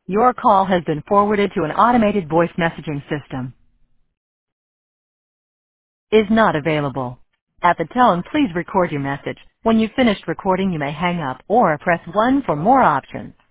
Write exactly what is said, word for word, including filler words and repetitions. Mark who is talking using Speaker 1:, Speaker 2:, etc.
Speaker 1: Your call has been forwarded to an automated voice messaging system. Is not available. At the tone, please record your message. When you've finished recording, you may hang up or press one for more options.